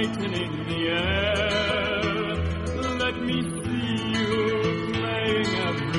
brightening the air. Let me see you playing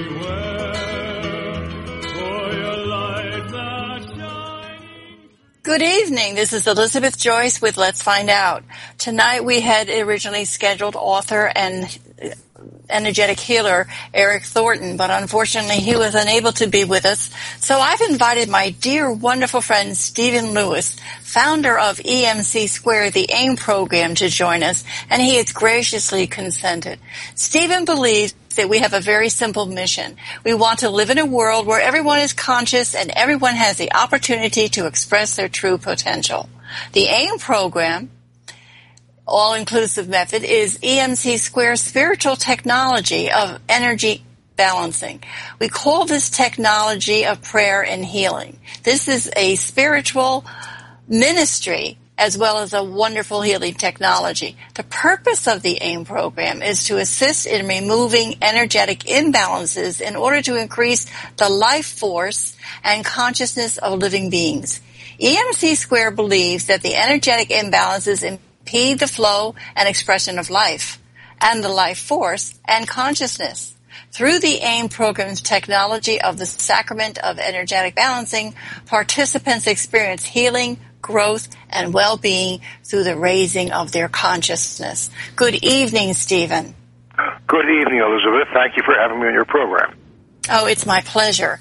everywhere, for your lights are shining. Good evening. This is Elizabeth Joyce with Let's Find Out. Tonight we had originally scheduled author and energetic healer Eric Thornton, but unfortunately he was unable to be with us. So I've invited my dear, wonderful friend Stephen Lewis, founder of EMC Square, the AIM program, to join us, and he has graciously consented. Stephen believes that we have a very simple mission. We want to live in a world where everyone is conscious and everyone has the opportunity to express their true potential. The AIM program, all-inclusive method, is EMC Square's spiritual technology of energy balancing. We call this technology of prayer and healing. This is a spiritual ministry as well as a wonderful healing technology. The purpose of the AIM program is to assist in removing energetic imbalances in order to increase the life force and consciousness of living beings. EMC Square believes that the energetic imbalances impede the flow and expression of life and the life force and consciousness. Through the AIM program's technology of the Sacrament of Energetic Balancing, participants experience healing, growth, and well-being through the raising of their consciousness. Good evening, Stephen. Good evening, Elizabeth. Thank you for having me on your program. Oh, it's my pleasure.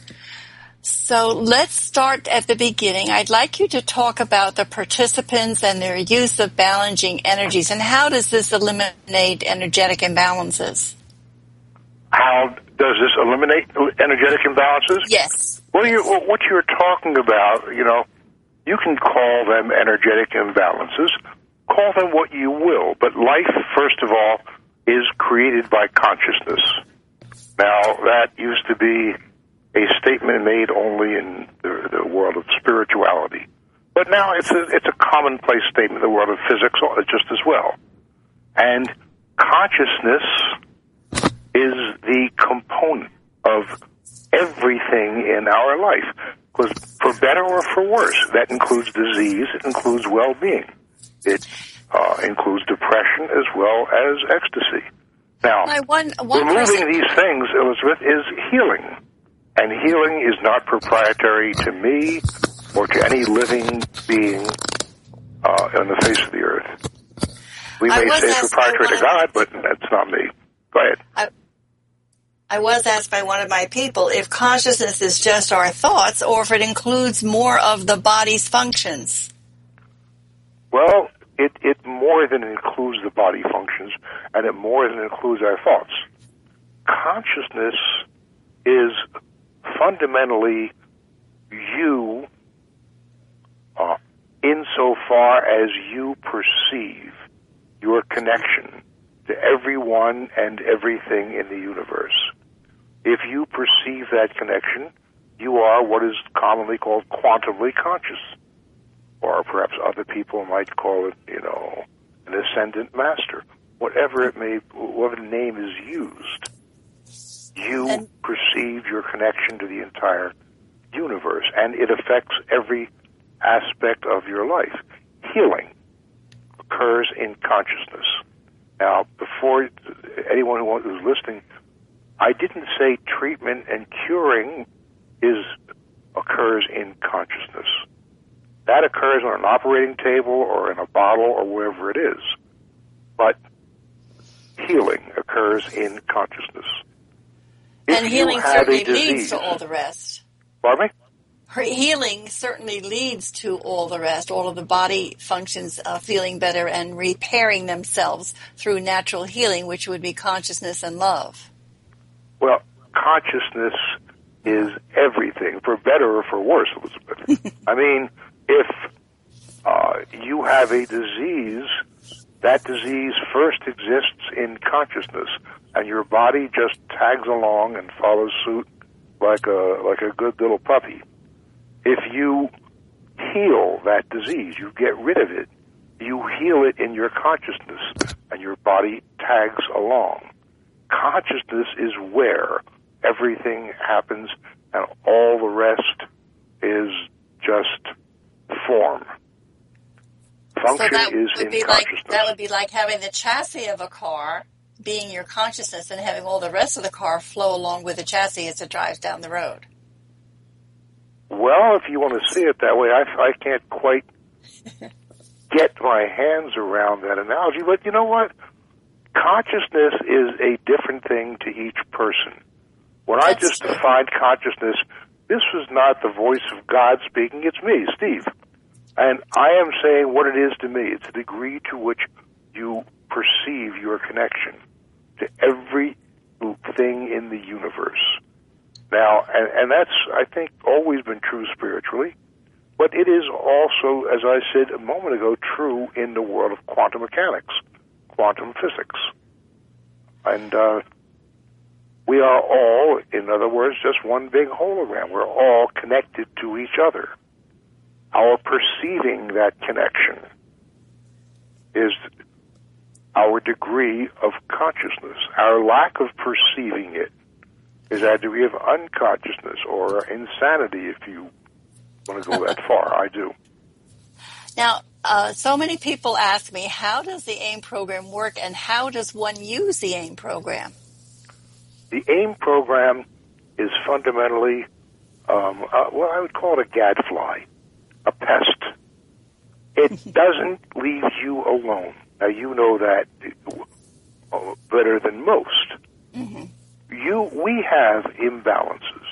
So let's start at the beginning. I'd like you to talk about the participants and their use of balancing energies, and how does this eliminate energetic imbalances? How does this eliminate energetic imbalances? Yes. Well, what you're talking about, you can call them energetic imbalances. Call them what you will, but life, first of all, is created by consciousness. Now, that used to be a statement made only in the world of spirituality. But now it's a commonplace statement in the world of physics just as well. And consciousness is the component of everything in our life. Because for better or for worse, that includes disease, it includes well-being. It includes depression as well as ecstasy. Now, removing these things, Elizabeth, is healing. And healing is not proprietary to me or to any living being on the face of the earth. We may say it's proprietary to God, but that's not me. Go ahead. I was asked by one of my people if consciousness is just our thoughts or if it includes more of the body's functions. Well, it more than includes the body functions, and it more than includes our thoughts. Consciousness is fundamentally you insofar as you perceive your connection to everyone and everything in the universe. If you perceive that connection, you are what is commonly called quantumly conscious. Or perhaps other people might call it, an ascendant master. Whatever name is used. You perceive your connection to the entire universe, and it affects every aspect of your life. Healing occurs in consciousness. Now, before anyone who's listening, I didn't say treatment and curing occurs in consciousness. That occurs on an operating table or in a bottle or wherever it is. But healing occurs in consciousness. And healing certainly leads to all the rest. Pardon me? Healing certainly leads to all the rest, all of the body functions feeling better and repairing themselves through natural healing, which would be consciousness and love. Well, consciousness is everything, for better or for worse, Elizabeth. I mean, if you have a disease, that disease first exists in consciousness, and your body just tags along and follows suit like a good little puppy. If you heal that disease, you get rid of it, you heal it in your consciousness, and your body tags along. Consciousness is where everything happens, and all the rest is just form. function that is would in be consciousness. that would be like having the chassis of a car being your consciousness and having all the rest of the car flow along with the chassis as it drives down the road. Well, if you want to see it that way, I can't quite get my hands around that analogy. But you know what? Consciousness is a different thing to each person. When I just defined consciousness, this was not the voice of God speaking. It's me, Steve. And I am saying what it is to me. It's the degree to which you perceive your connection to every thing in the universe. Now, and that's, I think, always been true spiritually, but it is also, as I said a moment ago, true in the world of quantum mechanics, quantum physics. And we are all, in other words, just one big hologram. We're all connected to each other. Our perceiving that connection is our degree of consciousness. Our lack of perceiving it is our degree of unconsciousness or insanity, if you want to go that far. I do. Now, so many people ask me, how does the AIM program work and how does one use the AIM program? The AIM program is fundamentally, well, I would call it a gadfly, a pest. It doesn't leave you alone. Now, you know that better than most. Mm-hmm. We have imbalances.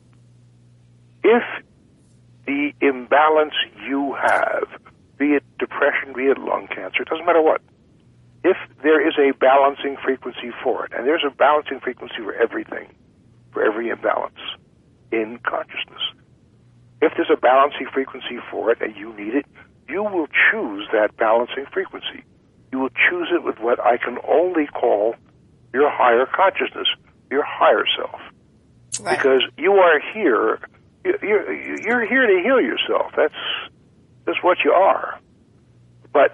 If the imbalance you have, be it depression, be it lung cancer, it doesn't matter what, if there is a balancing frequency for it, and there's a balancing frequency for everything, for every imbalance in consciousness, if there's a balancing frequency for it and you need it, you will choose that balancing frequency. You will choose it with what I can only call your higher consciousness, your higher self. Right. Because you are here, you're here to heal yourself. That's what you are. But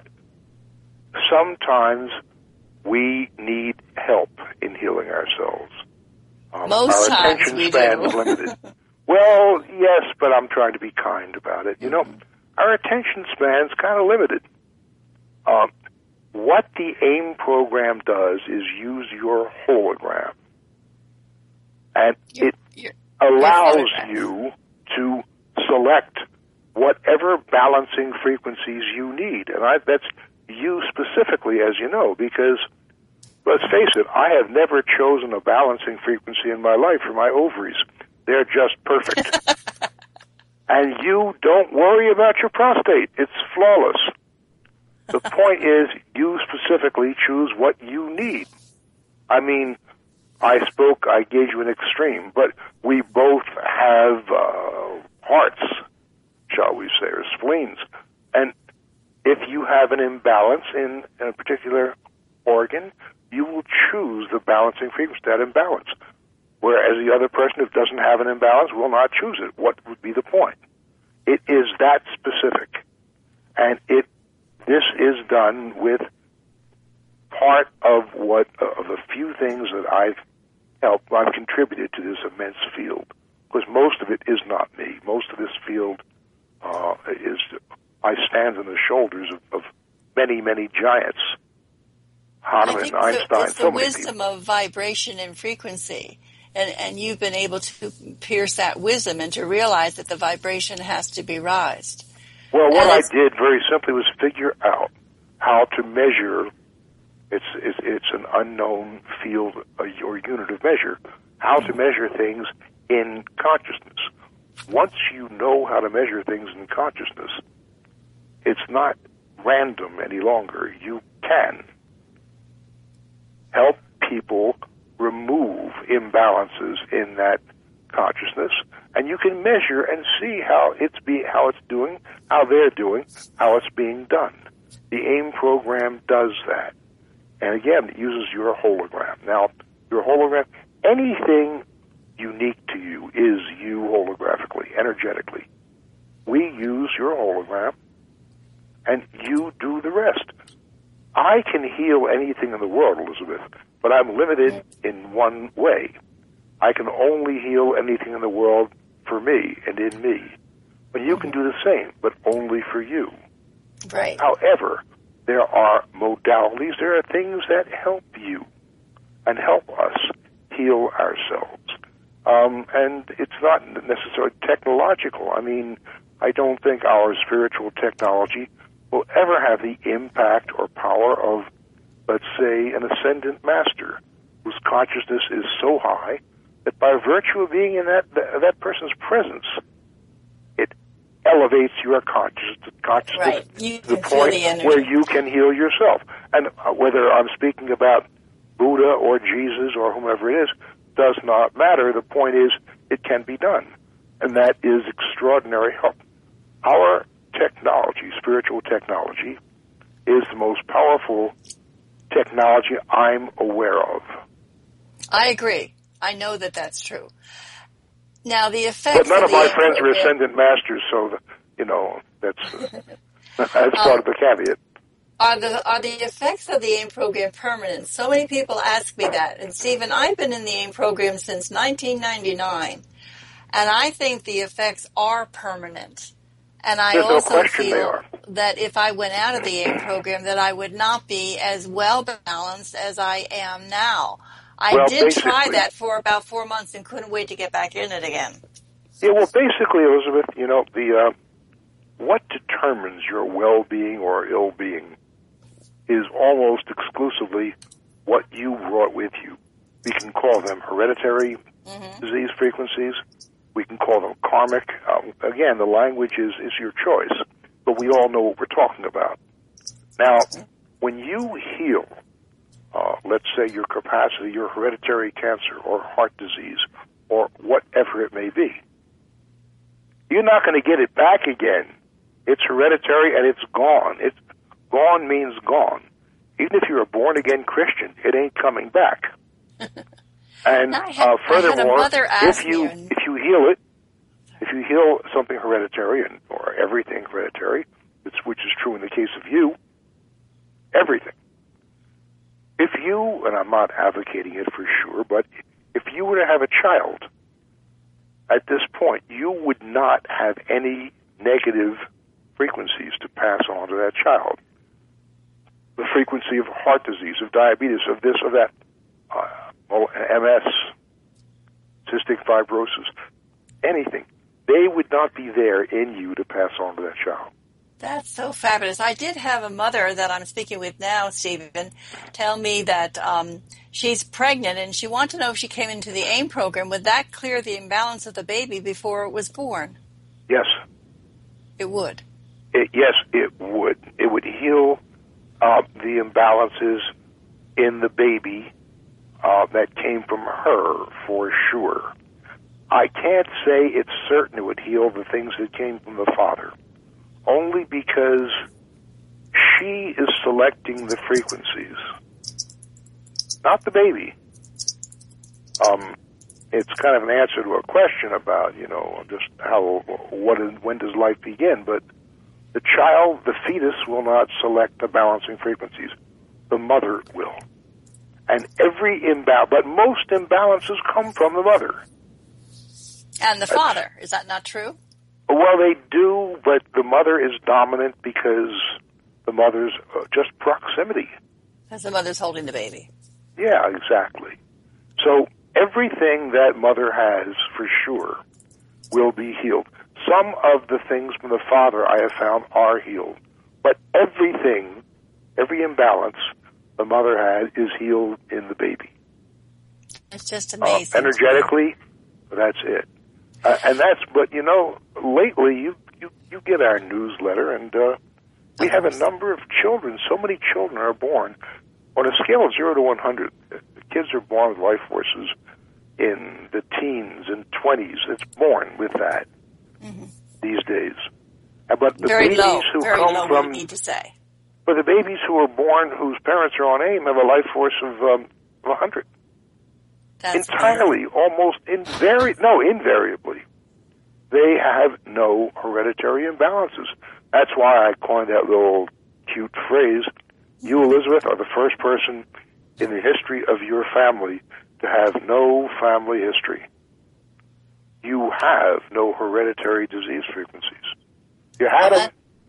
sometimes we need help in healing ourselves. Most our times attention we span do. is limited. Well, yes, but I'm trying to be kind about it. You know, our attention span's kind of limited. What the AIM program does is use your hologram. And it allows you to select whatever balancing frequencies you need. And that's you specifically, as you know, because, let's face it, I have never chosen a balancing frequency in my life for my ovaries. They're just perfect. And you don't worry about your prostate. It's flawless. The point is, you specifically choose what you need. I mean, I gave you an extreme, but we both have hearts, shall we say, or spleens. And if you have an imbalance in a particular organ, you will choose the balancing frequency of that imbalance. Whereas the other person who doesn't have an imbalance will not choose it. What would be the point? It is that specific. And this is done with part of a few things that I've contributed to this immense field. Because most of it is not me. Most of this field I stand on the shoulders of many, many giants. Hahnemann, Einstein, it's so the many wisdom people. of vibration and frequency. And you've been able to pierce that wisdom and to realize that the vibration has to be raised. Well, what I did very simply was figure out how to measure. It's an unknown field or unit of measure. How to measure things in consciousness. Once you know how to measure things in consciousness, it's not random any longer. You can help people remove imbalances in that consciousness, and you can measure and see how it's doing, how they're doing, how it's being done. The AIM program does that. And again, it uses your hologram. Now, your hologram, anything unique to you is you holographically, energetically. We use your hologram, and you do the rest. I can heal anything in the world, Elizabeth, but I'm limited in one way. I can only heal anything in the world for me and in me. But you can do the same, but only for you. Right. However, there are modalities, there are things that help you and help us heal ourselves. And it's not necessarily technological. I mean, I don't think our spiritual technology will ever have the impact or power of, let's say, an ascendant master whose consciousness is so high that by virtue of being in that person's presence, it elevates your consciousness Right. You to the can feel point the energy. where you can heal yourself. And whether I'm speaking about Buddha or Jesus or whomever it is, does not matter. The point is, it can be done. And that is extraordinary help. Our technology, spiritual technology, is the most powerful technology I'm aware of. I agree. I know that that's true. Now, the effects. But none of my friends are program- ascendant masters, so that's that's part of the caveat. Are the effects of the AIM program permanent? So many people ask me that. And Stephen, I've been in the AIM program since 1999, and I think the effects are permanent. And I There's no also question they feel are. that if I went out of the AIM program, that I would not be as well balanced as I am now. I did try that for about 4 months and couldn't wait to get back in it again. Yeah, well, basically, Elizabeth, what determines your well-being or ill-being is almost exclusively what you brought with you. We can call them hereditary disease frequencies. We can call them karmic. Again, the language is your choice, but we all know what we're talking about. Now, when you heal, let's say your capacity, your hereditary cancer or heart disease or whatever it may be, you're not going to get it back again. It's hereditary and it's gone. It's gone means gone. Even if you're a born-again Christian, it ain't coming back. And furthermore, if you heal it, if you heal something hereditary or everything hereditary, which is true in the case of you, everything. If you, and I'm not advocating it for sure, but if you were to have a child, at this point, you would not have any negative frequencies to pass on to that child. The frequency of heart disease, of diabetes, of this, of that, MS, cystic fibrosis, anything, they would not be there in you to pass on to that child. That's so fabulous. I did have a mother that I'm speaking with now, Stephen, tell me that she's pregnant and she wanted to know if she came into the AIM program, would that clear the imbalance of the baby before it was born? Yes. It would. Yes, it would. It would heal the imbalances in the baby that came from her, for sure. I can't say it's certain it would heal the things that came from the father, only because she is selecting the frequencies, not the baby. It's kind of an answer to a question about, just when does life begin, but the child, the fetus, will not select the balancing frequencies. The mother will. And but most imbalances come from the mother. And the father, is that not true? Well, they do, but the mother is dominant because the mother's just proximity. Because the mother's holding the baby. Yeah, exactly. So everything that mother has, for sure, will be healed. Some of the things from the father I have found are healed. But everything, every imbalance the mother has is healed in the baby. It's just amazing. Energetically, that's it. But lately you get our newsletter, and we have a number of children. So many children are born on a scale of 0 to 100. Kids are born with life forces in the teens and 20s. It's born with that these days. But the very babies low, who very come low, from, we need to say. but the babies who are born whose parents are on AIM have a life force of 100. That's entirely, almost invariably, they have no hereditary imbalances. That's why I coined that little cute phrase. You, Elizabeth, are the first person in the history of your family to have no family history. You have no hereditary disease frequencies. You had them,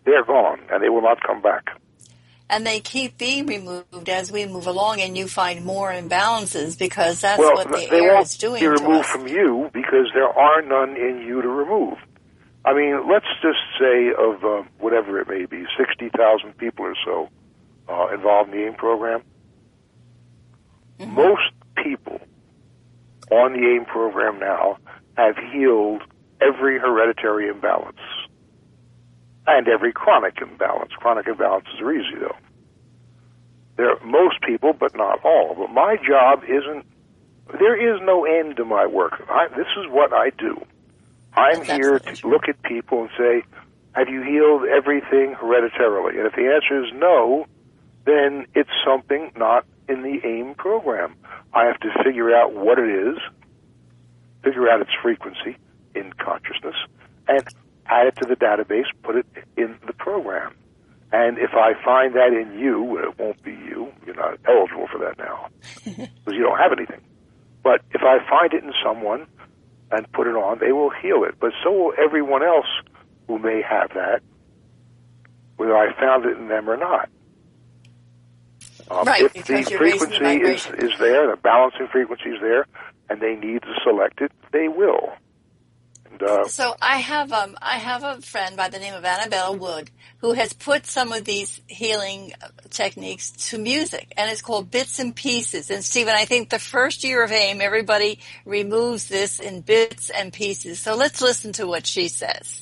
they're gone, and they will not come back. And they keep being removed as we move along, and you find more imbalances because that's well, what the they air won't is doing be to removed us. from you because there are none in you to remove. I mean, let's just say of whatever it may be, 60,000 people or so involved in the AIM program. Mm-hmm. Most people on the AIM program now have healed every hereditary imbalance and every chronic imbalance. Chronic imbalances are easy, though. There are most people, but not all. But my job isn't, there is no end to my work. This is what I do. I'm here to look at people and say, have you healed everything hereditarily? And if the answer is no, then it's something not in the AIM program. I have to figure out what it is, figure out its frequency in consciousness, and add it to the database, put it in the program. And if I find that in you, it won't be you. You're not eligible for that now because you don't have anything. But if I find it in someone and put it on, they will heal it. But so will everyone else who may have that, whether I found it in them or not. Right, if the frequency is there, the balancing frequency is there, and they need to select it, they will. And, so I have a friend by the name of Annabella Wood who has put some of these healing techniques to music, and it's called Bits and Pieces. And Stephen, I think the first year of AIM, everybody removes this in bits and pieces. So let's listen to what she says.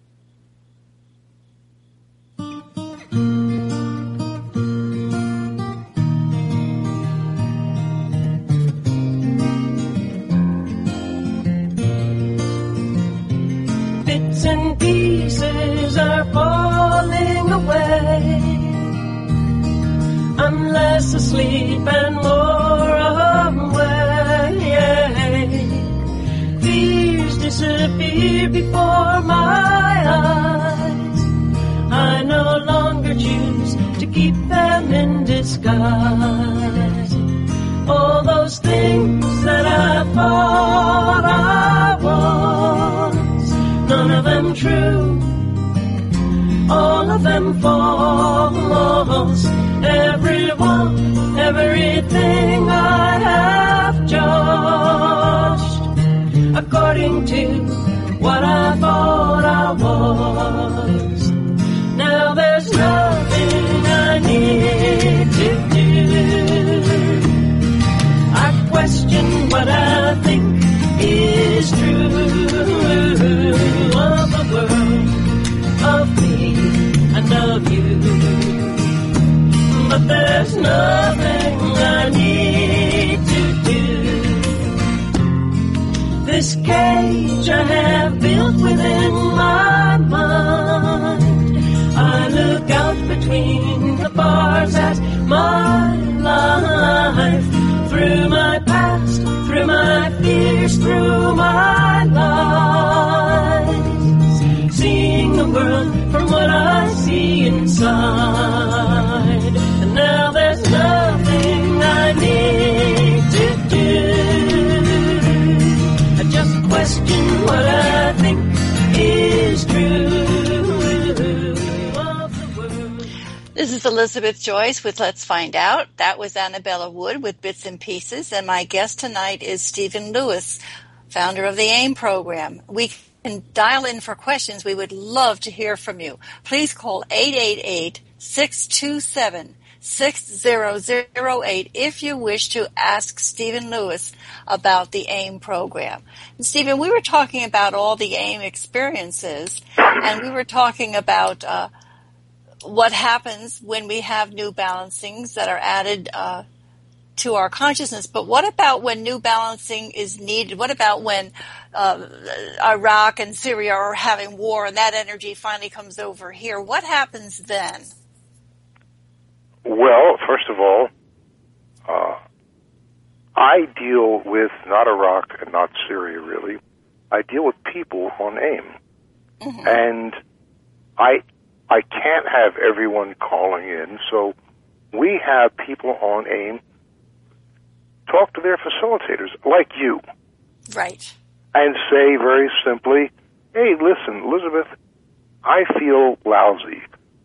Bits and pieces are falling away. I'm less asleep and more awake. Fears disappear before my eyes. I no longer choose to keep them in disguise. All those things that I thought I was, none of them true, all of them false. Everyone, everything I have judged according to what I thought I was. Now there's nothing I need to do. I question what I think is true of the world, of me, and of you. But there's nothing I need to do. This cage I have built within my mind, I look out between the bars at my life, through my past, through my fears, through my lies, seeing the world from what I see inside. And now there's nothing I need to do. I just question what I think is true of the world. This is Elizabeth Joyce with Let's Find Out. That was Annabella Wood with Bits and Pieces, and my guest tonight is Stephen Lewis, founder of the AIM program. We can dial in for questions. We would love to hear from you. Please call 888-627-6008 if you wish to ask Stephen Lewis about the AIM program. And Stephen, we were talking about all the AIM experiences, and we were talking about what happens when we have new balancings that are added to our consciousness. But what about when new balancing is needed? What about when Iraq and Syria are having war and that energy finally comes over here? What happens then? Well, first of all, I deal with not Iraq and not Syria, really. I deal with people on AIM. Mm-hmm. And I can't have everyone calling in, so we have people on AIM talk to their facilitators, like you. Right. And say very simply, hey, listen, Elizabeth, I feel lousy.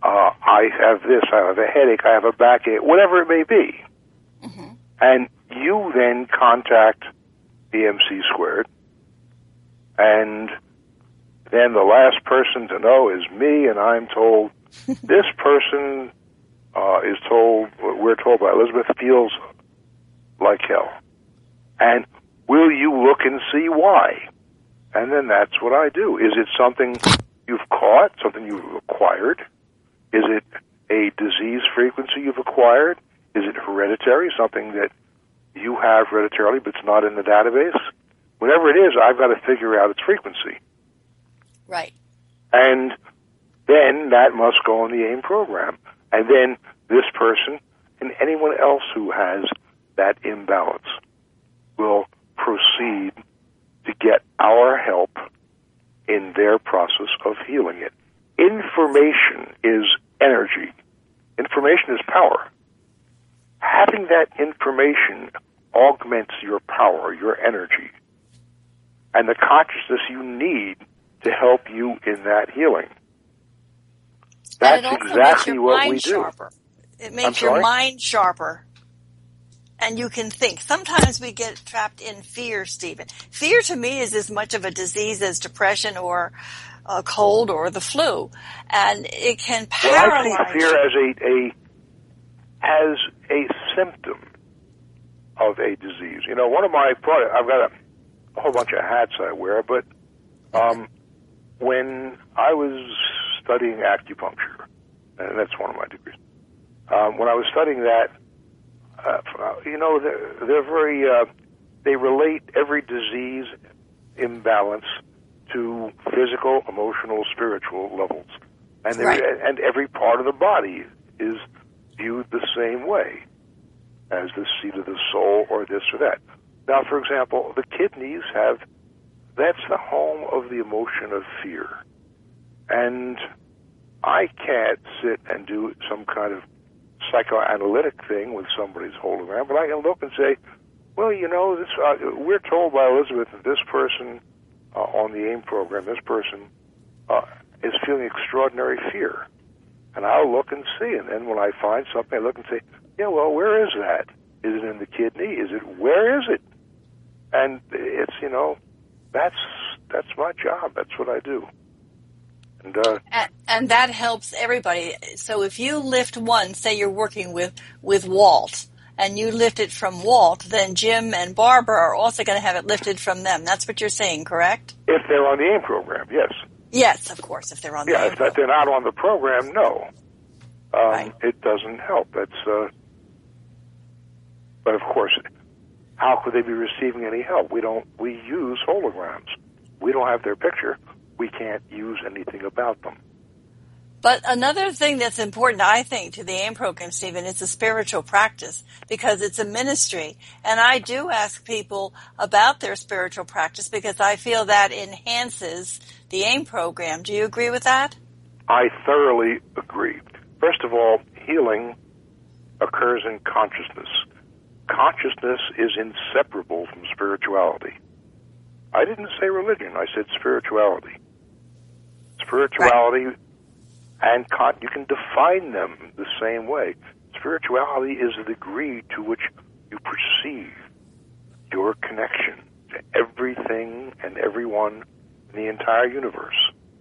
I have this, I have a headache, I have a backache, whatever it may be. Mm-hmm. And you then contact the MC squared, and then the last person to know is me, and I'm told this person is told, we're told by Elizabeth, feels like hell. And will you look and see why? And then that's what I do. Is it something you've caught, something you've acquired? Is it a disease frequency you've acquired? Is it hereditary, something that you have hereditarily but it's not in the database? Whatever it is, I've got to figure out its frequency. Right. And then that must go in the AIM program. And then this person and anyone else who has that imbalance will proceed to get our help in their process of healing it. Information is energy. Information is power. Having that information augments your power, your energy, and the consciousness you need to help you in that healing. That's exactly what we do. Sharper. It makes your mind sharper. And you can think. Sometimes we get trapped in fear, Stephen. Fear to me is as much of a disease as depression or a cold or the flu. And it can paralyze. Well, I see fear as a symptom of a disease. You know, one of my products, I've got a whole bunch of hats I wear, but when I was studying acupuncture, and that's one of my degrees, when I was studying that, you know, they're very, they relate every disease imbalance to physical, emotional, spiritual levels. And and every part of the body is viewed the same way as the seat of the soul or this or that. Now, for example, the kidneys that's the home of the emotion of fear. And I can't sit and do some kind of psychoanalytic thing with somebody's hologram, but I can look and say, well, you know, this we're told by Elizabeth that this person on the AIM program, this person is feeling extraordinary fear. And I'll look and see, and then when I find something, I look and say, yeah, well, where is that? Is it in the kidney? Where is it? And it's, you know, that's my job. That's what I do. And that helps everybody. So if you lift one, say you're working with Walt, and you lift it from Walt, then Jim and Barbara are also going to have it lifted from them. That's what you're saying, correct? If they're on the AIM program, yes. Yes, of course, if they're on the AIM program. Yeah, if they're not on the program, no. Right. It doesn't help. That's, but of course, how could they be receiving any help? We use holograms. We don't have their picture. We can't use anything about them. But another thing that's important, I think, to the AIM program, Stephen, is the spiritual practice, because it's a ministry. And I do ask people about their spiritual practice because I feel that enhances the AIM program. Do you agree with that? I thoroughly agree. First of all, healing occurs in consciousness. Consciousness is inseparable from spirituality. I didn't say religion, I said spirituality. Spirituality and you can define them the same way. Spirituality is the degree to which you perceive your connection to everything and everyone in the entire universe.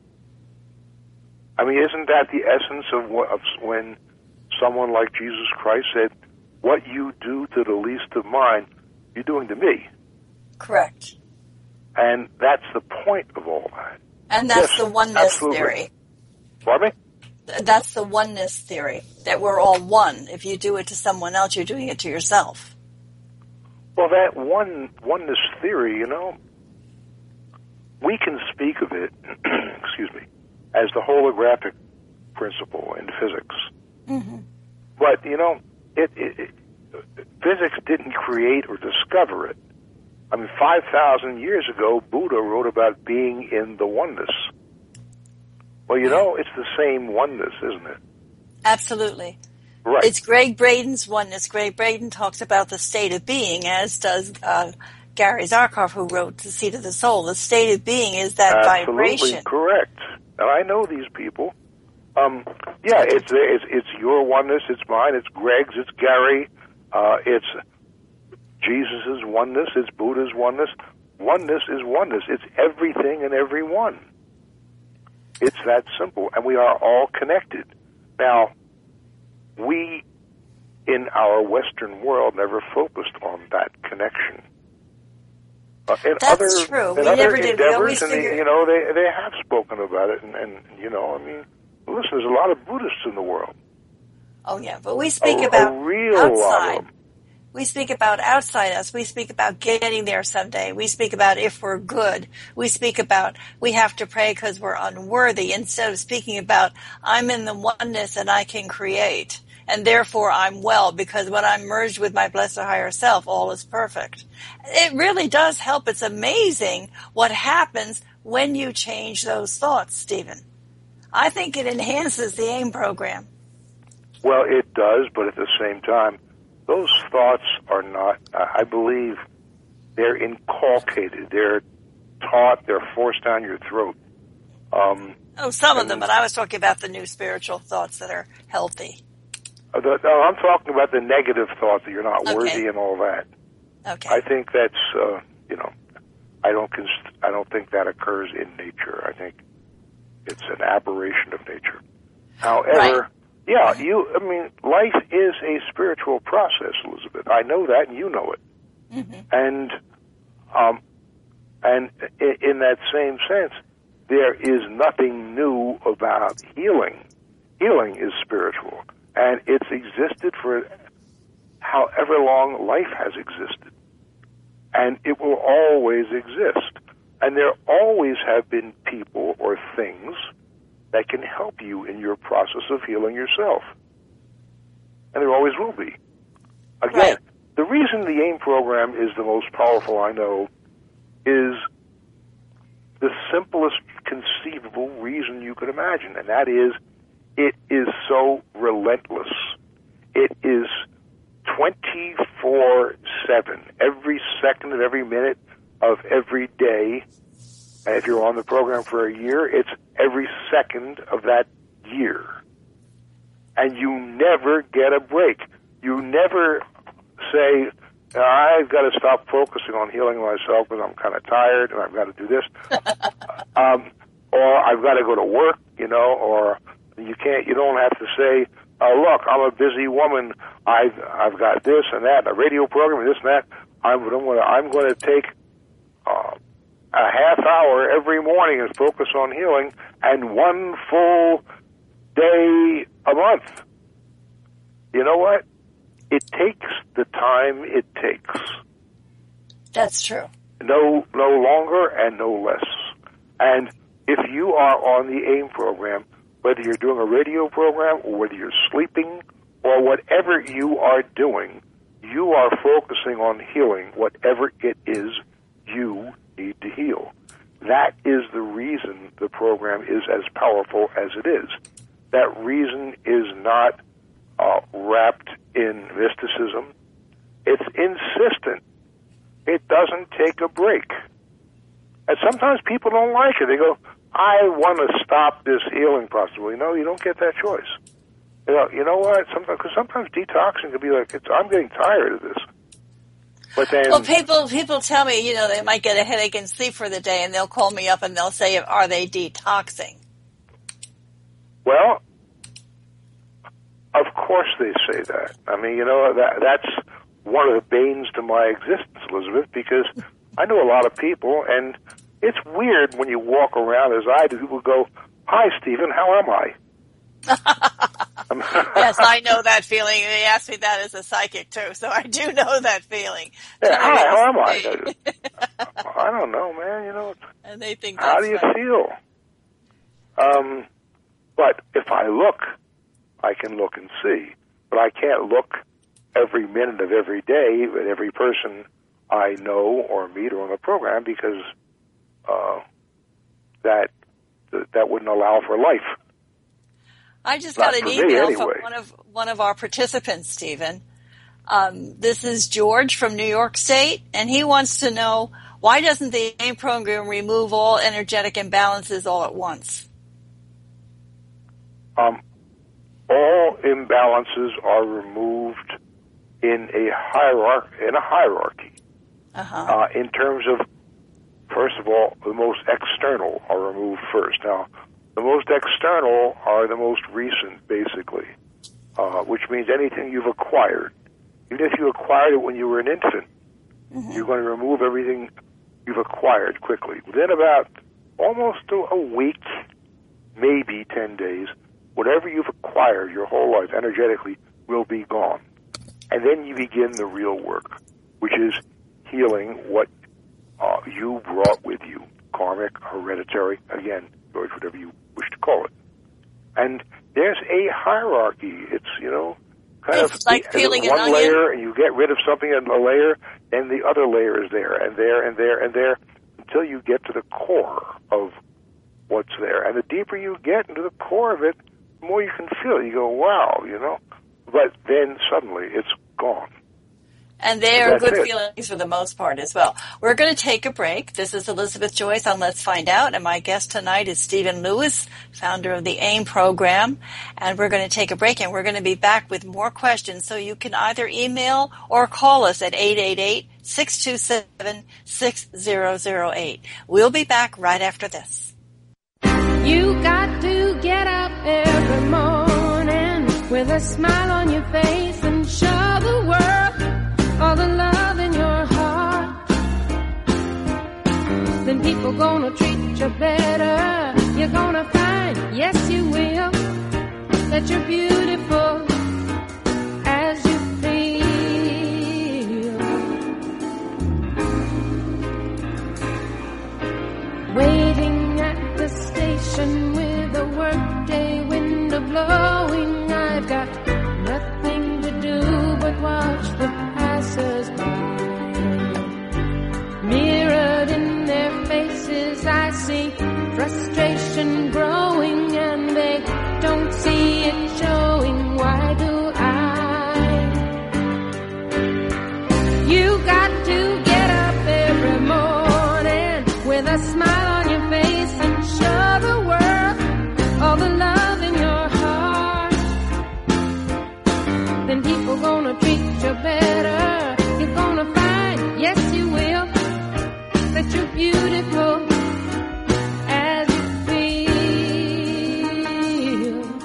I mean, isn't that the essence of when someone like Jesus Christ said, what you do to the least of mine, you're doing to me? Correct. And that's the point of all that. And that's the oneness theory. Pardon me? That's the oneness theory, that we're all one. If you do it to someone else, you're doing it to yourself. Well, that oneness theory, you know, we can speak of it, excuse me, as the holographic principle in physics. Mm-hmm. But, you know, physics didn't create or discover it. I mean, 5,000 years ago, Buddha wrote about being in the oneness. Well, you know, it's the same oneness, isn't it? Absolutely. Right. It's Greg Braden's oneness. Greg Braden talks about the state of being, as does Gary Zarkov, who wrote The Seat of the Soul. The state of being is that Absolutely vibration. Correct. And I know these people, Yeah, it's your oneness, it's mine, it's Greg's, it's Gary, it's Jesus' oneness, it's Buddha's oneness. Oneness is oneness. It's everything and everyone. It's that simple, and we are all connected. Now, we in our Western world never focused on that connection. That's true. We never did. We always figured... they have spoken about it, and listen, there's a lot of Buddhists in the world. Oh, yeah, but we speak about a real outside. Lot of them. We speak about outside us. We speak about getting there someday. We speak about if we're good. We speak about we have to pray because we're unworthy, instead of speaking about I'm in the oneness and I can create, and therefore I'm well, because when I'm merged with my blessed higher self, all is perfect. It really does help. It's amazing what happens when you change those thoughts, Stephen. I think it enhances the AIM program. Well, it does, but at the same time, those thoughts are not, I believe, they're inculcated. They're taught, they're forced down your throat. Some of them, but I was talking about the new spiritual thoughts that are healthy. I'm talking about the negative thoughts that you're not worthy and all that. Okay. I think that's, I don't think that occurs in nature. I think it's an aberration of nature. However... Right. Yeah, life is a spiritual process, Elizabeth. I know that, and you know it. Mm-hmm. And in that same sense, there is nothing new about healing. Healing is spiritual, and it's existed for however long life has existed, and it will always exist. And there always have been people or things that can help you in your process of healing yourself. And there always will be. Again, The reason the AIM program is the most powerful I know is the simplest conceivable reason you could imagine, and that is it is so relentless. It is 24/7, every second of every minute of every day. And if you're on the program for a year, it's every second of that year. And you never get a break. You never say, I've got to stop focusing on healing myself because I'm kind of tired and I've got to do this. Or I've got to go to work, or you don't have to say, oh, look, I'm a busy woman. I've got this and that, and a radio program and this and that. I'm going to take a half hour every morning and focus on healing, and one full day a month. You know what? It takes the time it takes. That's true. No longer and no less. And if you are on the AIM program, whether you're doing a radio program or whether you're sleeping or whatever you are doing, you are focusing on healing whatever it is you need to heal. That is the reason the program is as powerful as it is. That reason is not wrapped in mysticism. It's insistent. It doesn't take a break. And sometimes people don't like it. They go, I want to stop this healing process. Well, you don't get that choice. You know what? Sometimes detoxing can be like, I'm getting tired of this. But then, well, people tell me, they might get a headache and sleep for the day, and they'll call me up and they'll say, are they detoxing? Well, of course they say that. I mean, that's one of the banes to my existence, Elizabeth, because I know a lot of people, and it's weird when you walk around as I do. People go, hi, Stephen, how am I? Yes, I know that feeling. They asked me that as a psychic, too, so I do know that feeling. Yeah, hi, how am I? I don't know, man. And they think how do you feel? But if I look, I can look and see. But I can't look every minute of every day at every person I know or meet or on the program because that wouldn't allow for life. I just got an email from one of our participants, Stephen. This is George from New York State, and he wants to know, why doesn't the AIM program remove all energetic imbalances all at once? All imbalances are removed in a hierarchy. In terms of, first of all, the most external are removed first. Now, the most external are the most recent, basically, which means anything you've acquired. Even if you acquired it when you were an infant, you're going to remove everything you've acquired quickly. Within about almost a week, maybe 10 days, whatever you've acquired your whole life energetically will be gone. And then you begin the real work, which is healing what you brought with you, karmic, hereditary, again, George, whatever you wish to call it. And there's a hierarchy. It's, kind it's of like peeling one an layer, onion. and you get rid of something in a layer, and the other layer is there, and there, and there, and there, until you get to the core of what's there. And the deeper you get into the core of it, the more you can feel it. You go, wow, But then suddenly it's gone. And they are good it. feelings for the most part as well. We're going to take a break. This is Elizabeth Joyce on Let's Find Out, and my guest tonight is Stephen Lewis, founder of the AIM program. And we're going to take a break, and we're going to be back with more questions. So you can either email or call us at 888-627-6008. We'll be back right after this. You got to get up every morning with a smile on your face and show the world all the love in your heart. Then people gonna treat you better. You're gonna find, yes you will, that you're beautiful as you feel. Waiting at the station with a workday window blowing, I've got nothing to do but watch the passers-by. Mirrored in their faces, I see frustration growing, and they don't see it showing. Why do I? You got to get up every morning with a smile on your face and show the world all the love in your heart. Then people gonna treat you better. You're gonna find, yes you will, that you're beautiful as you feel.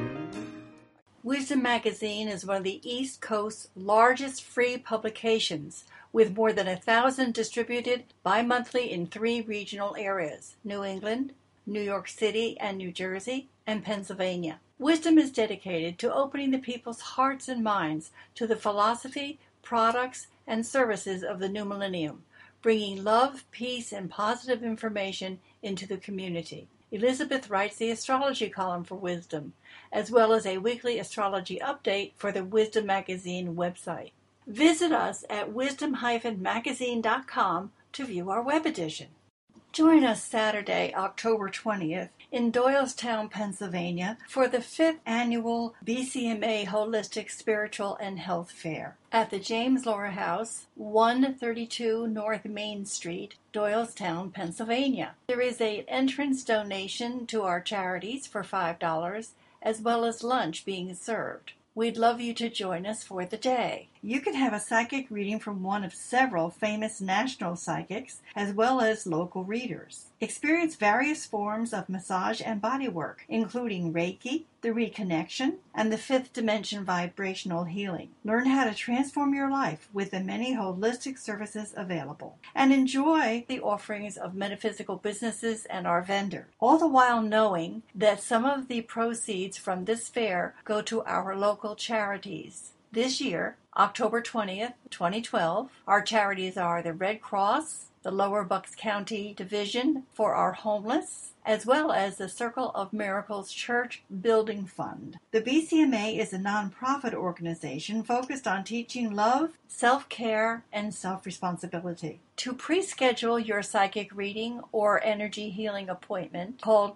Wisdom Magazine is one of the East Coast's largest free publications, with more than 1,000 distributed bi-monthly in 3 regional areas: New England, New York City and New Jersey, and Pennsylvania. Wisdom is dedicated to opening the people's hearts and minds to the philosophy, products, and services of the new millennium, bringing love, peace, and positive information into the community. Elizabeth writes the astrology column for Wisdom, as well as a weekly astrology update for the Wisdom Magazine website. Visit us at wisdom-magazine.com to view our web edition. Join us Saturday, October 20th, in Doylestown, Pennsylvania, for the 5th annual BCMA Holistic Spiritual and Health Fair at the James Laura House, 132 North Main Street, Doylestown, Pennsylvania. There is an entrance donation to our charities for $5, as well as lunch being served. We'd love you to join us for the day. You can have a psychic reading from one of several famous national psychics, as well as local readers. Experience various forms of massage and bodywork, including Reiki, the Reconnection, and the Fifth Dimension Vibrational Healing. Learn how to transform your life with the many holistic services available. And enjoy the offerings of metaphysical businesses and our vendor. All the while knowing that some of the proceeds from this fair go to our local charities. This year, October 20th, 2012, our charities are the Red Cross, the Lower Bucks County Division for our homeless, as well as the Circle of Miracles Church Building Fund. The BCMA is a nonprofit organization focused on teaching love, self-care, and self-responsibility. To pre-schedule your psychic reading or energy healing appointment, call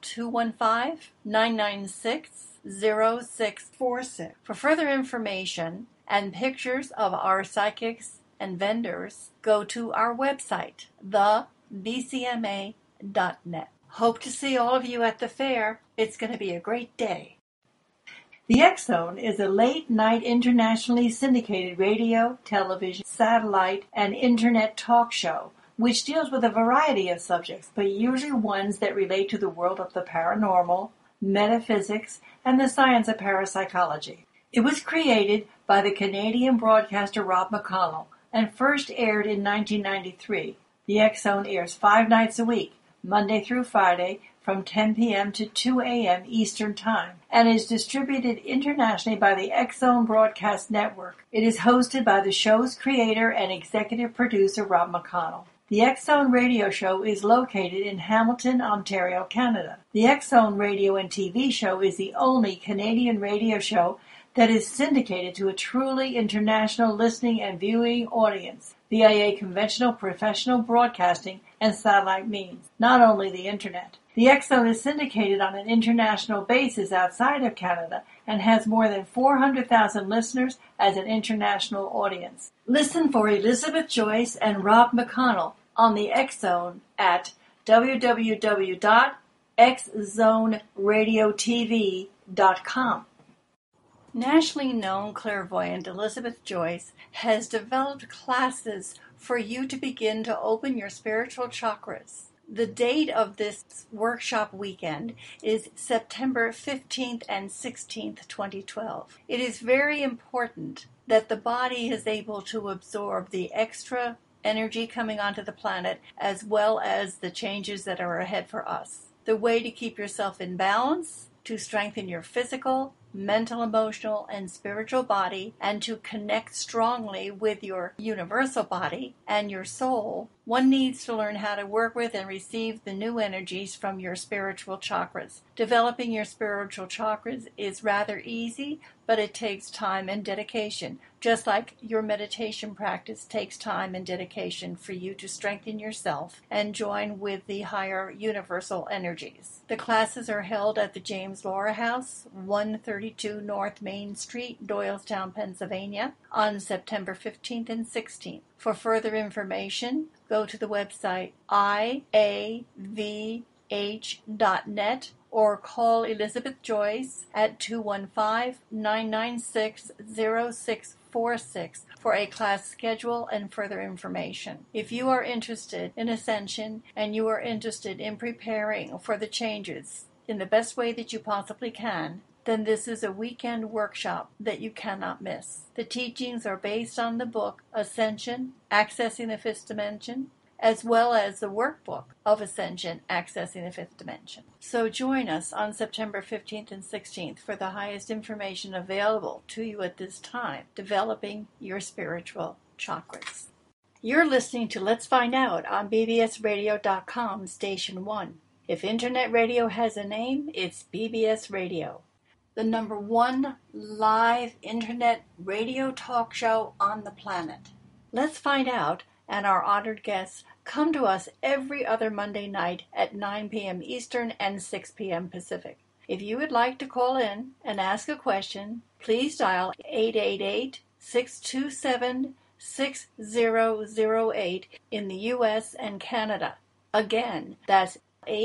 215-996-0646. For further information and pictures of our psychics and vendors, go to our website, thebcma.net. Hope to see all of you at the fair. It's going to be a great day. The X Zone is a late-night internationally syndicated radio, television, satellite, and internet talk show which deals with a variety of subjects, but usually ones that relate to the world of the paranormal, metaphysics, and the science of parapsychology. It was created by the Canadian broadcaster Rob McConnell and first aired in 1993. The X Zone airs 5 nights a week, Monday through Friday, from 10 p.m. to 2 a.m. Eastern Time, and is distributed internationally by the X Zone Broadcast Network. It is hosted by the show's creator and executive producer Rob McConnell. The X Zone radio show is located in Hamilton, Ontario, Canada. The X Zone radio and TV show is the only Canadian radio show that is syndicated to a truly international listening and viewing audience via conventional professional broadcasting and satellite means, not only the Internet. The X Zone is syndicated on an international basis outside of Canada and has more than 400,000 listeners as an international audience. Listen for Elizabeth Joyce and Rob McConnell on the X Zone at www.xzoneradiotv.com. Nationally known clairvoyant Elizabeth Joyce has developed classes for you to begin to open your spiritual chakras. The date of this workshop weekend is September 15th and 16th, 2012. It is very important that the body is able to absorb the extra energy coming onto the planet as well as the changes that are ahead for us. The way to keep yourself in balance, to strengthen your physical, mental, emotional, and spiritual body, and to connect strongly with your universal body and your soul, one needs to learn how to work with and receive the new energies from your spiritual chakras. Developing your spiritual chakras is rather easy, but it takes time and dedication, just like your meditation practice takes time and dedication for you to strengthen yourself and join with the higher universal energies. The classes are held at the James Laura House, 132 North Main Street, Doylestown, Pennsylvania, on September 15th and 16th. For further information, go to the website iavh.net or call Elizabeth Joyce at 215-996-0646 for a class schedule and further information. If you are interested in ascension and you are interested in preparing for the changes in the best way that you possibly can, then this is a weekend workshop that you cannot miss. The teachings are based on the book Ascension, Accessing the Fifth Dimension, as well as the workbook of Ascension, Accessing the Fifth Dimension. So join us on September 15th and 16th for the highest information available to you at this time, developing your spiritual chakras. You're listening to Let's Find Out on bbsradio.com, Station 1. If Internet radio has a name, it's BBS Radio, the number 1 live Internet radio talk show on the planet. Let's Find Out and our honored guests come to us every other Monday night at 9 p.m. Eastern and 6 p.m. Pacific. If you would like to call in and ask a question, please dial 888-627-6008 in the U.S. and Canada. Again, that's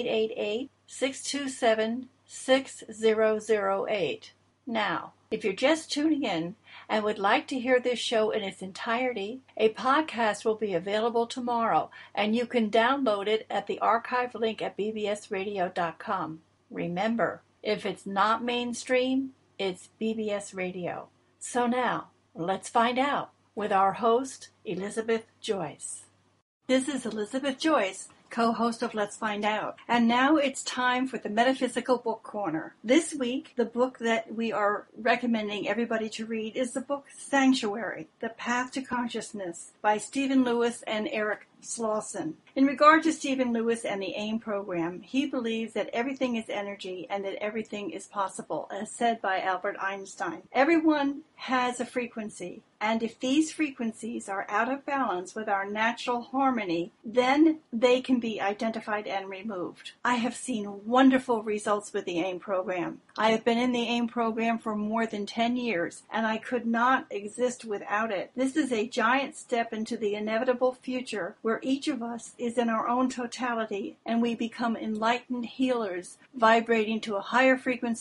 888-627-6008. Now, if you're just tuning in and would like to hear this show in its entirety, a podcast will be available tomorrow, and you can download it at the archive link at bbsradio.com. Remember, if it's not mainstream, it's BBS Radio. So now, let's find out with our host, Elizabeth Joyce. This is Elizabeth Joyce, co-host of Let's Find Out. And now it's time for the Metaphysical Book Corner. This week, the book that we are recommending everybody to read is the book Sanctuary, The Path to Consciousness by Stephen Lewis and Eric Slauson. In regard to Stephen Lewis and the AIM program, he believes that everything is energy and that everything is possible, as said by Albert Einstein. Everyone has a frequency, and if these frequencies are out of balance with our natural harmony, then they can be identified and removed. I have seen wonderful results with the AIM program. I have been in the AIM program for more than 10 years, and I could not exist without it. This is a giant step into the inevitable future where each of us is in our own totality and we become enlightened healers, vibrating to a higher frequency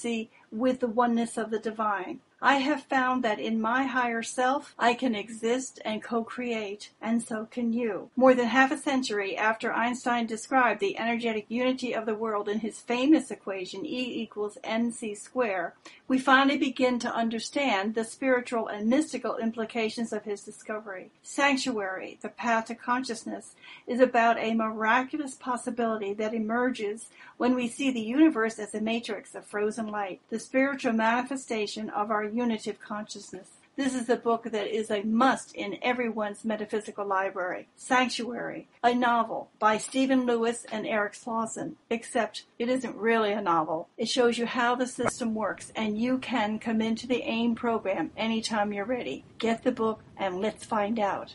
with the oneness of the divine. I have found that in my higher self, I can exist and co-create, and so can you. More than half a century after Einstein described the energetic unity of the world in his famous equation E=mc², we finally begin to understand the spiritual and mystical implications of his discovery. Sanctuary, the path to consciousness, is about a miraculous possibility that emerges when we see the universe as a matrix of frozen light, the spiritual manifestation of our unitive consciousness. This is a book that is a must in everyone's metaphysical library. Sanctuary, a novel by Stephen Lewis and Eric Slauson, except it isn't really a novel. It shows you how the system works, and you can come into the AIM program anytime you're ready. Get the book and let's find out.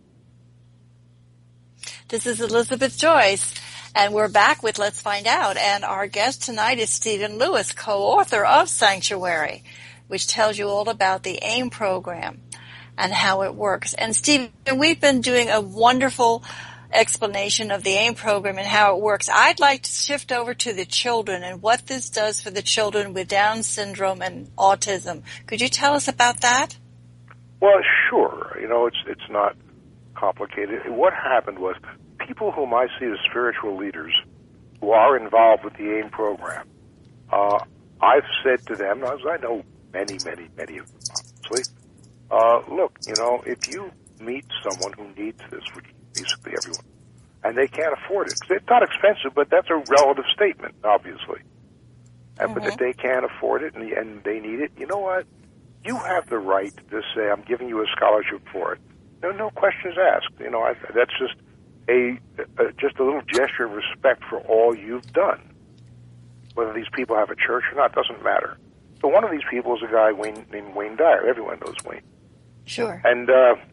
This is Elizabeth Joyce, and we're back with Let's Find Out, and our guest tonight is Stephen Lewis, co-author of Sanctuary, which tells you all about the AIM program and how it works. And Stephen, we've been doing a wonderful explanation of the AIM program and how it works. I'd like to shift over to the children and what this does for the children with Down syndrome and autism. Could you tell us about that? Well, sure. You know, it's not complicated. What happened was people whom I see as spiritual leaders who are involved with the AIM program, I've said to them, as I know many of them, obviously, look, you know, if you meet someone who needs this, which is basically everyone, and they can't afford it, it's not expensive, but that's a relative statement, obviously. But if they can't afford it and they need it, you know what? You have the right to say, I'm giving you a scholarship for it. No questions asked. You know, that's just a little gesture of respect for all you've done. Whether these people have a church or not doesn't matter. But one of these people is a guy named Wayne Dyer. Everyone knows Wayne. Sure. And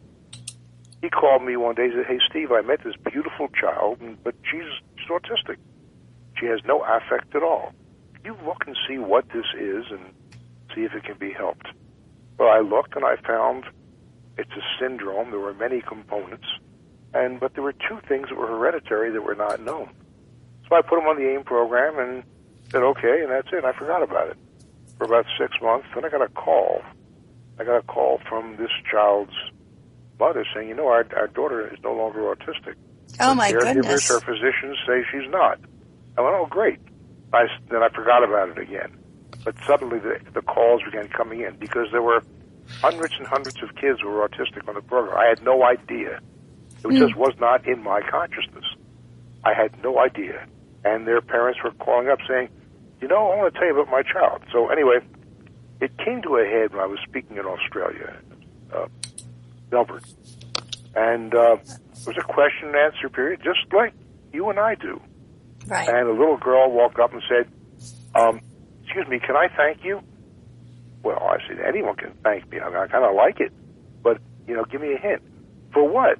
he called me one day and said, hey, Steve, I met this beautiful child, but she's autistic. She has no affect at all. Can you look and see what this is and see if it can be helped? Well, I looked and I found it's a syndrome. There were many components, but there were two things that were hereditary that were not known. So I put them on the AIM program and said, okay, and that's it. I forgot about it for about 6 months. Then I got a call. I got a call from this child's mother saying, you know, our daughter is no longer autistic. Oh, my goodness. Her physicians say she's not. I went, oh, great. Then I forgot about it again. But suddenly the calls began coming in because there were hundreds and hundreds of kids who were autistic on the program. I had no idea. It just was not in my consciousness. I had no idea. And their parents were calling up saying, you know, I want to tell you about my child. So anyway, it came to a head when I was speaking in Australia, Melbourne. And it was a question and answer period, just like you and I do. Right. And a little girl walked up and said, excuse me, can I thank you? Well, I said, anyone can thank me. I kind of like it. But, you know, give me a hint. For what?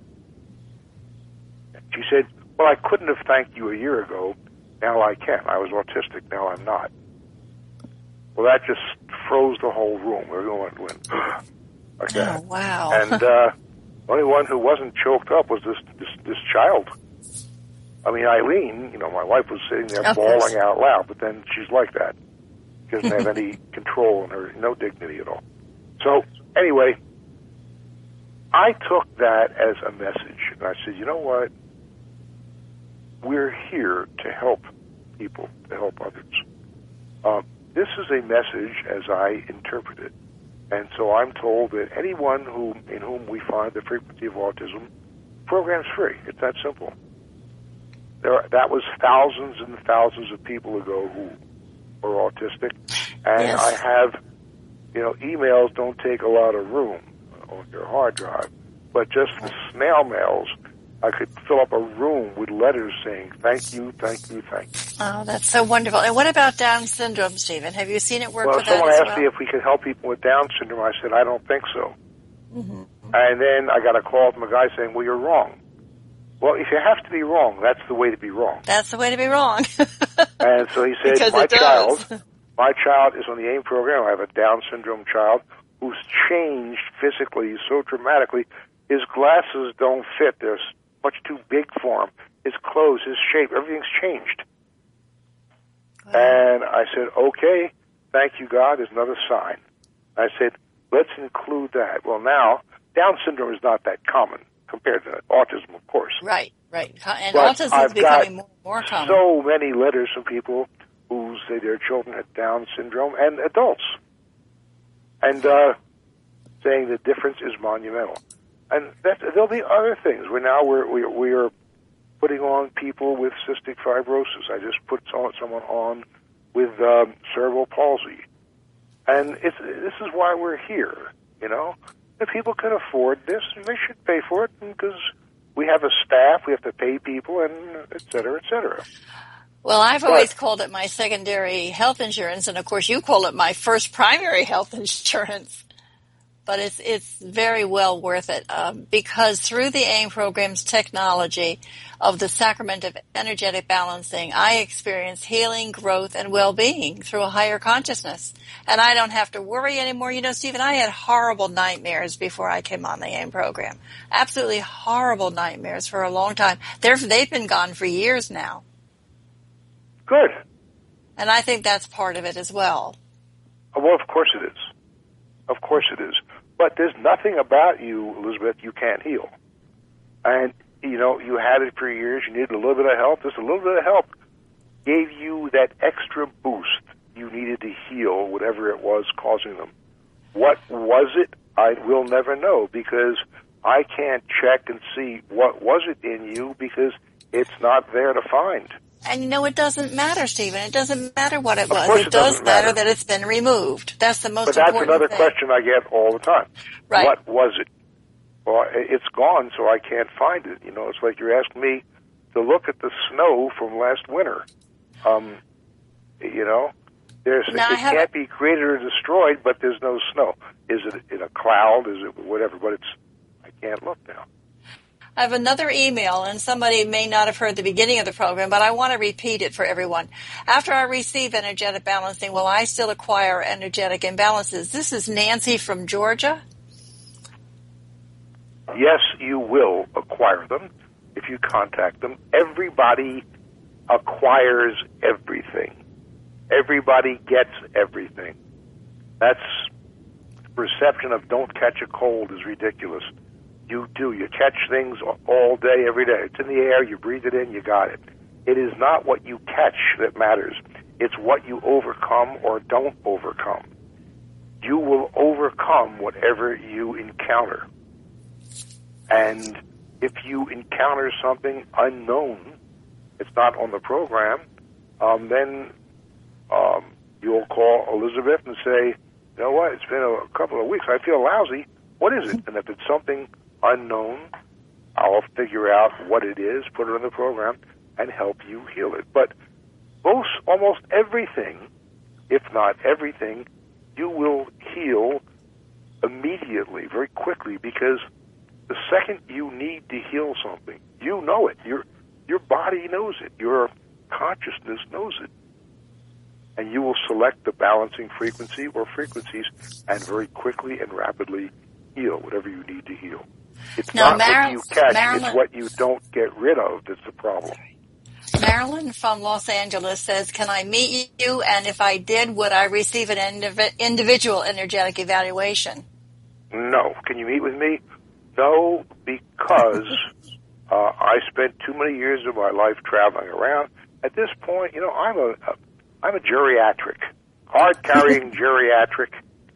She said, well, I couldn't have thanked you a year ago. Now I can. I was autistic. Now I'm not. Well, that just froze the whole room. Everyone went like that. Oh, wow. And the only one who wasn't choked up was this child. I mean, Eileen, you know, my wife was sitting there bawling out loud, but then she's like that. She doesn't have any control in her, no dignity at all. So, anyway, I took that as a message. And I said, you know what? We're here to help people, to help others. This is a message as I interpret it. And so I'm told that anyone in whom we find the frequency of autism, program's free. It's that simple. That was thousands and thousands of people ago who were autistic. And yes. I have, you know, emails don't take a lot of room on your hard drive, but just the snail mails, I could fill up a room with letters saying, thank you, thank you, thank you. Oh, that's so wonderful. And what about Down syndrome, Stephen? Have you seen it work well, with that as well? Someone asked me if we could help people with Down syndrome. I said, I don't think so. Mm-hmm. And then I got a call from a guy saying, well, you're wrong. Well, if you have to be wrong, that's the way to be wrong. That's the way to be wrong. And so he said, my child is on the AIM program. I have a Down syndrome child who's changed physically so dramatically. His glasses don't fit. They're much too big for him. His clothes, his shape, everything's changed. Wow. And I said, okay. thank you, God, is another sign. I said, let's include that. Well, now, Down syndrome is not that common compared to autism, of course. Right. And But autism is I've becoming got more common. so many letters from people who say their children had Down syndrome and adults, and saying the difference is monumental. And there'll be other things. We are putting on people with cystic fibrosis. I just put someone on with cerebral palsy, and this is why we're here. You know, if people can afford this, they should pay for it because we have a staff, we have to pay people, and et cetera, et cetera. Well, I've always called it my secondary health insurance, and of course you call it my first primary health insurance. But it's very well worth it because through the AIM program's technology of the sacrament of energetic balancing, I experience healing, growth, and well-being through a higher consciousness. And I don't have to worry anymore. You know, Stephen, I had horrible nightmares before I came on the AIM program. Absolutely horrible nightmares for a long time. They've been gone for years now. Good. And I think that's part of it as well. Well, of course it is. Of course it is. But there's nothing about you, Elizabeth, you can't heal. And, you know, you had it for years. You needed a little bit of help. Just a little bit of help gave you that extra boost you needed to heal whatever it was causing them. What was it? I will never know because I can't check and see what was it in you because it's not there to find. And you know, it doesn't matter, Stephen. It doesn't matter what it was. Of course It does doesn't matter matter that it's been removed. That's the most But that's important another thing. question I get all the time. Right. What was it? Well, it's gone, so I can't find it. You know, it's like you're asking me to look at the snow from last winter. You know, it can't be created or destroyed, but there's no snow. Is it in a cloud? Is it whatever? But I can't look now. I have another email, and somebody may not have heard the beginning of the program, but I want to repeat it for everyone. After I receive energetic balancing, will I still acquire energetic imbalances? This is Nancy from Georgia. Yes, you will acquire them if you contact them. Everybody acquires everything. Everybody gets everything. That's the perception of don't catch a cold is ridiculous. You do. You catch things all day, every day. It's in the air. You breathe it in. You got it. It is not what you catch that matters. It's what you overcome or don't overcome. You will overcome whatever you encounter. And if you encounter something unknown, it's not on the program, then you'll call Elizabeth and say, you know what, it's been a couple of weeks. I feel lousy. What is it? And if it's something unknown, I'll figure out what it is, put it on the program, and help you heal it. But almost everything, if not everything, you will heal immediately, very quickly, because the second you need to heal something, you know it. Your body knows it. Your consciousness knows it. And you will select the balancing frequency or frequencies and very quickly and rapidly heal whatever you need to heal. It's now, not what you catch, it's what you don't get rid of that's the problem. Marilyn from Los Angeles says, can I meet you? And if I did, would I receive an individual energetic evaluation? No. Can you meet with me? No, because I spent too many years of my life traveling around. At this point, you know, I'm a geriatric, hard-carrying geriatric,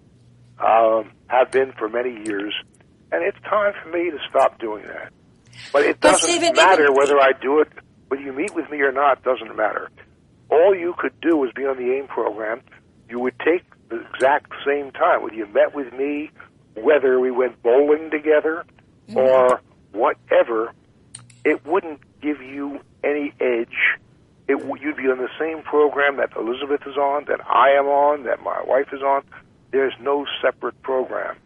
have been for many years, and it's time for me to stop doing that. But it doesn't matter whether I do it, whether you meet with me or not, doesn't matter. All you could do is be on the AIM program. You would take the exact same time, whether you met with me, whether we went bowling together, or whatever. It wouldn't give you any edge. You'd be on the same program that Elizabeth is on, that I am on, that my wife is on. There's no separate program.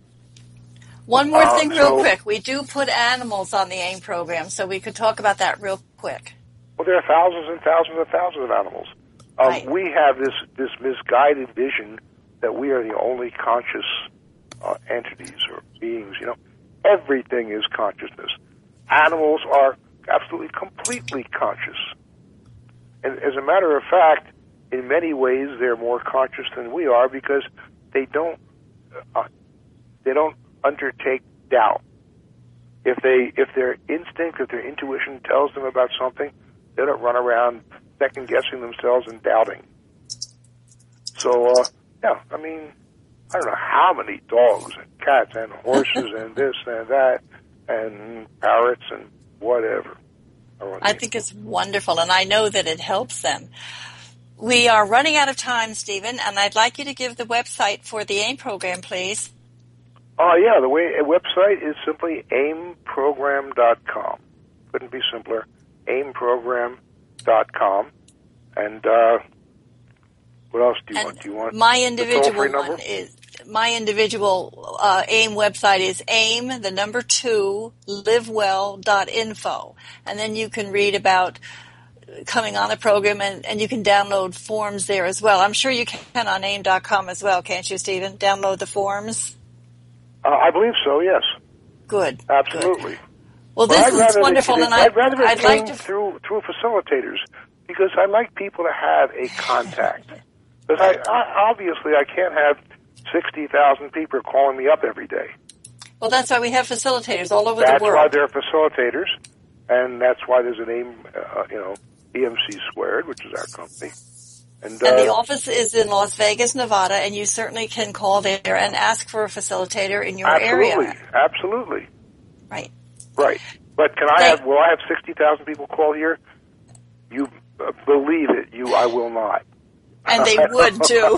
One more thing real quick. We do put animals on the AIM program, so we could talk about that real quick. Well, there are thousands and thousands and thousands of animals. Right. We have this misguided vision that we are the only conscious entities or beings. You know, everything is consciousness. Animals are absolutely, completely conscious. And as a matter of fact, in many ways, they're more conscious than we are because they don't undertake doubt. If their instinct, if their intuition tells them about something, they don't run around second guessing themselves and doubting. So, yeah, I mean, I don't know how many dogs and cats and horses and this and that and parrots and whatever. I think it's wonderful, and I know that it helps them. We are running out of time, Stephen, and I'd like you to give the website for the AIM program, please. Yeah, the website is simply aimprogram.com. Couldn't be simpler. aimprogram.com. And what else do you want? Do you want my individual the toll-free number? My individual AIM website is livewell.info, and then you can read about coming on the program, and you can download forms there as well. I'm sure you can on AIM.com as well, can't you, Stephen? Download the forms? I believe so, yes. Good. Absolutely. Good. Well, this is wonderful, and I'd rather it like came to through facilitators, because I like people to have a contact. Because obviously I can't have 60,000 people calling me up every day. Well, that's why we have facilitators all over the world. That's why there are facilitators, and that's why there's a name, EMC Squared, which is our company. And the office is in Las Vegas, Nevada, and you certainly can call there and ask for a facilitator in your area. Absolutely. Right. Right. But will I have 60,000 people call here? You believe it, I will not. And they would, too.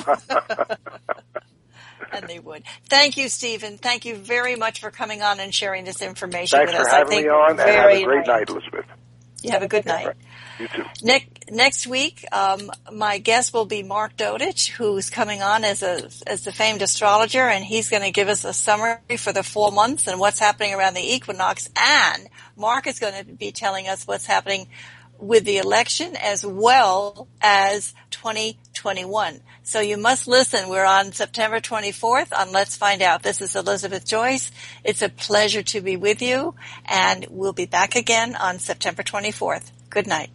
And they would. Thank you, Stephen. Thank you very much for coming on and sharing this information with us. Thanks for having me on, and have a great night, Elizabeth. You have a good night. Right. You too. Next week, my guest will be Mark Dodich, who's coming on as the famed astrologer, and he's going to give us a summary for the 4 months and what's happening around the equinox. And Mark is going to be telling us what's happening with the election as well as 2021. So you must listen. We're on September 24th on Let's Find Out. This is Elizabeth Joyce. It's a pleasure to be with you, and we'll be back again on September 24th. Good night.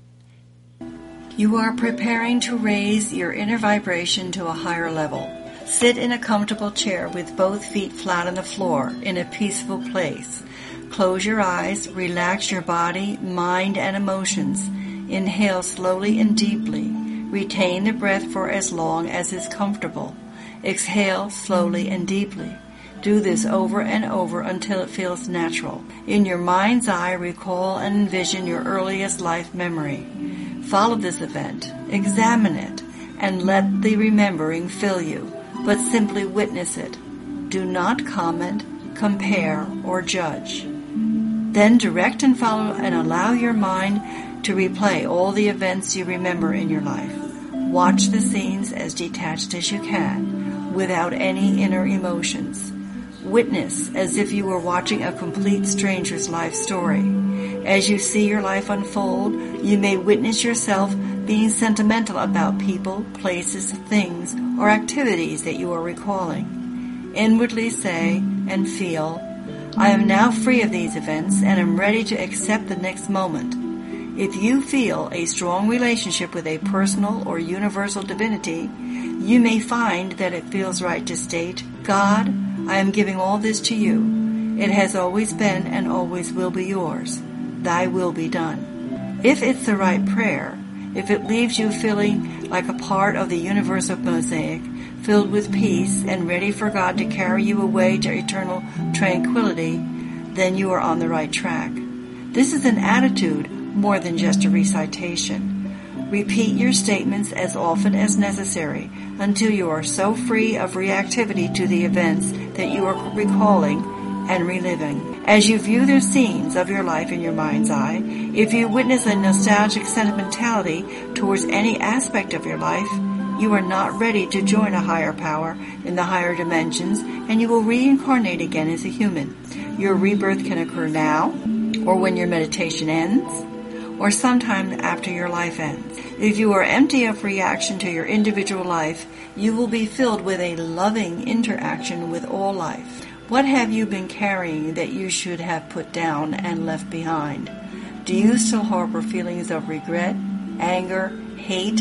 You are preparing to raise your inner vibration to a higher level. Sit in a comfortable chair with both feet flat on the floor in a peaceful place. Close your eyes, relax your body, mind, and emotions. Inhale slowly and deeply. Retain the breath for as long as is comfortable. Exhale slowly and deeply. Do this over and over until it feels natural. In your mind's eye, recall and envision your earliest life memory. Follow this event, examine it, and let the remembering fill you, but simply witness it. Do not comment, compare, or judge. Then direct and follow and allow your mind to replay all the events you remember in your life. Watch the scenes as detached as you can, without any inner emotions. Witness as if you were watching a complete stranger's life story. As you see your life unfold, you may witness yourself being sentimental about people, places, things, or activities that you are recalling. Inwardly say and feel, I am now free of these events and am ready to accept the next moment. If you feel a strong relationship with a personal or universal divinity, you may find that it feels right to state, God, I am giving all this to you. It has always been and always will be yours. Thy will be done. If it's the right prayer, if it leaves you feeling like a part of the universal mosaic, filled with peace and ready for God to carry you away to eternal tranquility, then you are on the right track. This is an attitude more than just a recitation. Repeat your statements as often as necessary until you are so free of reactivity to the events that you are recalling and reliving. As you view the scenes of your life in your mind's eye, if you witness a nostalgic sentimentality towards any aspect of your life, you are not ready to join a higher power in the higher dimensions, and you will reincarnate again as a human. Your rebirth can occur now, or when your meditation ends, or sometime after your life ends. If you are empty of reaction to your individual life, you will be filled with a loving interaction with all life. What have you been carrying that you should have put down and left behind? Do you still harbor feelings of regret, anger, hate,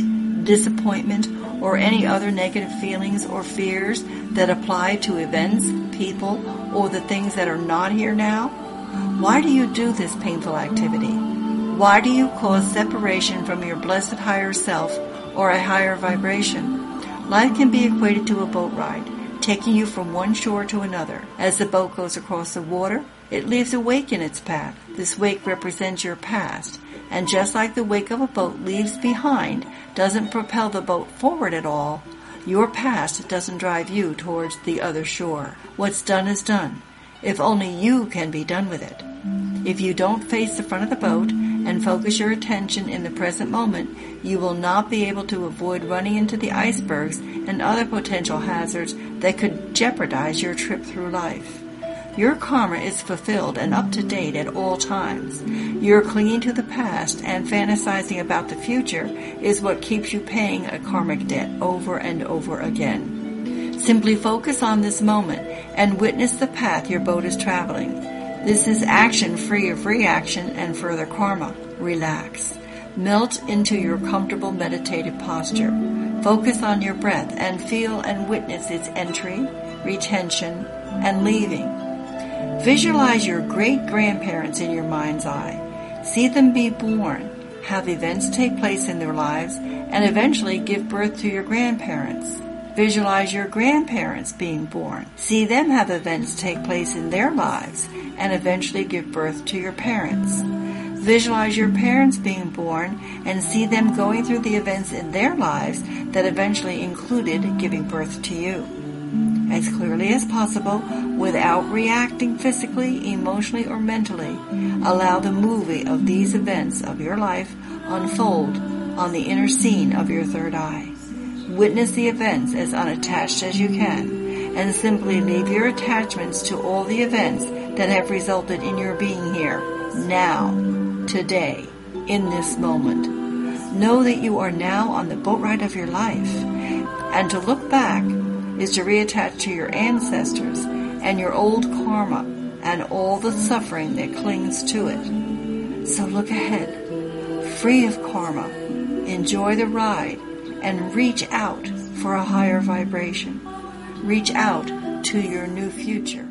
disappointment, or any other negative feelings or fears that apply to events, people, or the things that are not here now? Why do you do this painful activity? Why do you cause separation from your blessed higher self or a higher vibration? Life can be equated to a boat ride, taking you from one shore to another. As the boat goes across the water, it leaves a wake in its path. This wake represents your past, and just like the wake of a boat leaves behind doesn't propel the boat forward at all, your past doesn't drive you towards the other shore. What's done is done, if only you can be done with it. If you don't face the front of the boat and focus your attention in the present moment, you will not be able to avoid running into the icebergs and other potential hazards that could jeopardize your trip through life. Your karma is fulfilled and up to date at all times. Your clinging to the past and fantasizing about the future is what keeps you paying a karmic debt over and over again. Simply focus on this moment and witness the path your boat is traveling. This is action free of reaction and further karma. Relax. Melt into your comfortable meditative posture. Focus on your breath and feel and witness its entry, retention, and leaving. Visualize your great-grandparents in your mind's eye. See them be born, have events take place in their lives, and eventually give birth to your grandparents. Visualize your grandparents being born. See them have events take place in their lives, and eventually give birth to your parents. Visualize your parents being born and see them going through the events in their lives that eventually included giving birth to you. As clearly as possible, without reacting physically, emotionally, or mentally, allow the movie of these events of your life unfold on the inner scene of your third eye. Witness the events as unattached as you can, and simply leave your attachments to all the events that have resulted in your being here, now, today, in this moment. Know that you are now on the boat ride of your life, and to look back is to reattach to your ancestors and your old karma and all the suffering that clings to it. So look ahead, free of karma, enjoy the ride, and reach out for a higher vibration. Reach out to your new future.